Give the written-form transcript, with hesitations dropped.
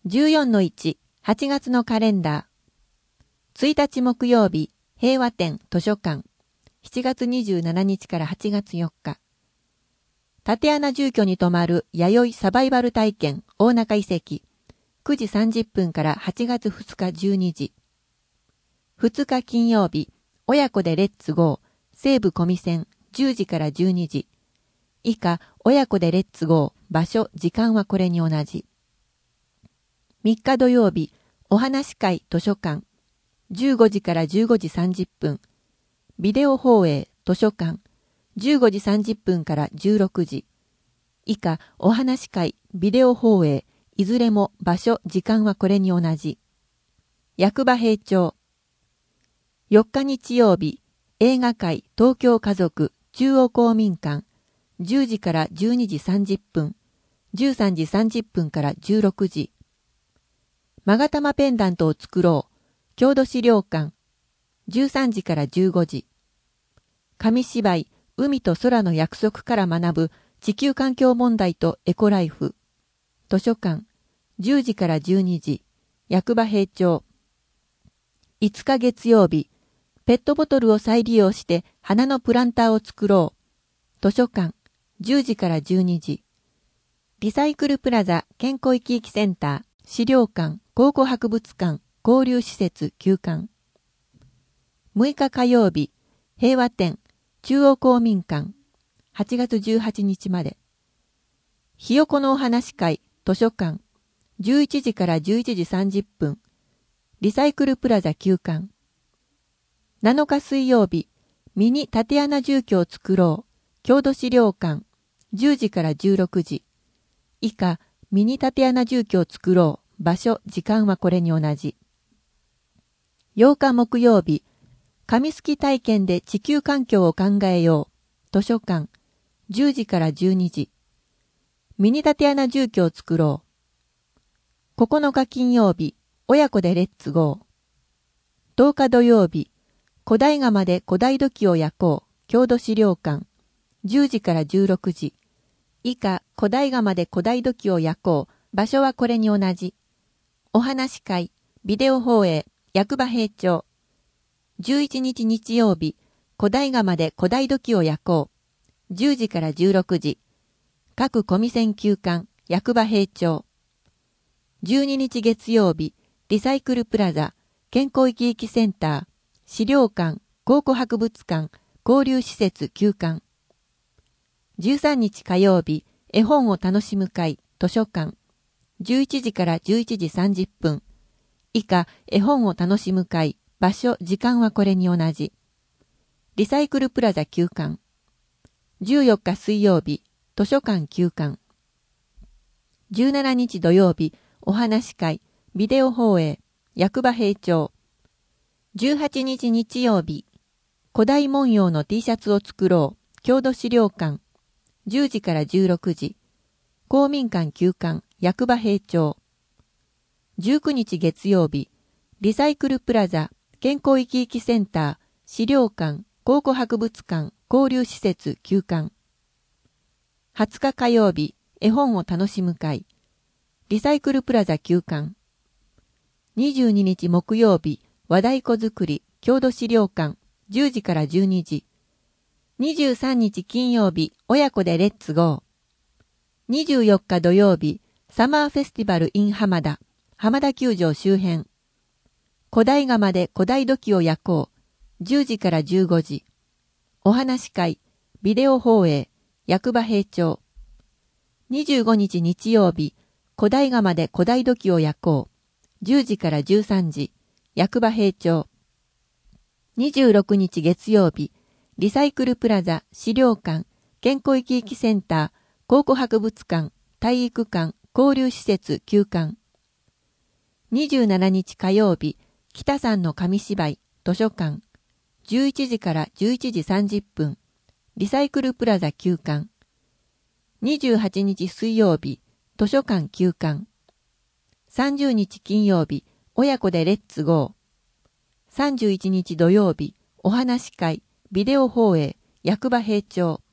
14-1、8月のカレンダー。1日木曜日、平和展図書館。7月27日から8月4日。竪穴住居に泊まる弥生サバイバル体験大中遺跡。9時30分から8月2日12時。2日金曜日、親子でレッツゴー、西武小見線10時から12時。以下、親子でレッツゴー、場所、時間はこれに同じ。3日土曜日、お話会図書館。15時から15時30分。ビデオ放映図書館。15時30分から16時。以下、お話会、ビデオ放映、いずれも場所、時間はこれに同じ。役場平町。4日日曜日、映画会東京家族中央公民館。10時から12時30分。13時30分から16時。勾玉ペンダントを作ろう。郷土資料館。13時から15時。紙芝居、海と空の約束から学ぶ地球環境問題とエコライフ。図書館。10時から12時。役場平町。5日月曜日。ペットボトルを再利用して花のプランターを作ろう。図書館。10時から12時。リサイクルプラザ健康生き生きセンター、資料館、考古博物館、交流施設休館。6日火曜日、平和展、中央公民館、8月18日まで。ひよこのお話会、図書館、11時から11時30分、リサイクルプラザ休館。7日水曜日、ミニ竪穴住居を作ろう、郷土資料館、10時から16時。以下、ミニ竪穴住居を作ろう。場所、時間はこれに同じ。8日木曜日、紙すき体験で地球環境を考えよう。図書館、10時から12時。ミニ竪穴住居を作ろう。9日金曜日、親子でレッツゴー。10日土曜日、古代窯で古代土器を焼こう。郷土資料館、10時から16時。以下、古代窯で古代土器を焼こう。場所はこれに同じ。お話会、ビデオ放映、役場平町。11日日曜日、古代窯で古代土器を焼こう。10時から16時。各小見線休館、役場平町。12日月曜日、リサイクルプラザ、健康生き生きセンター、資料館、考古博物館、交流施設休館。13日火曜日、絵本を楽しむ会、図書館。11時から11時30分。以下、絵本を楽しむ会、場所、時間はこれに同じ。リサイクルプラザ休館。14日水曜日、図書館休館。17日土曜日、お話会、ビデオ放映、役場平町。18日日曜日、古代文様の T シャツを作ろう、郷土資料館。10時から16時。公民館休館、役場平町。19日月曜日、リサイクルプラザ、健康生き生きセンター、資料館、考古博物館、交流施設休館。20日火曜日、絵本を楽しむ会。リサイクルプラザ休館。22日木曜日、和太鼓作り、郷土資料館、10時から12時。23日金曜日、親子でレッツゴー。24日土曜日、サマーフェスティバル in 浜田、浜田球場周辺。古代窯で古代土器を焼こう。10時から15時。お話会、ビデオ放映、役場平町。25日日曜日、古代窯で古代土器を焼こう。10時から13時。役場平町。26日月曜日、リサイクルプラザ、資料館、健康生き生きセンター、考古博物館、体育館、交流施設休館。27日火曜日、北さんの紙芝居、図書館。11時から11時30分。リサイクルプラザ休館。28日水曜日、図書館休館。30日金曜日、親子でレッツゴー。31日土曜日、お話会、ビデオ放映、役場平町。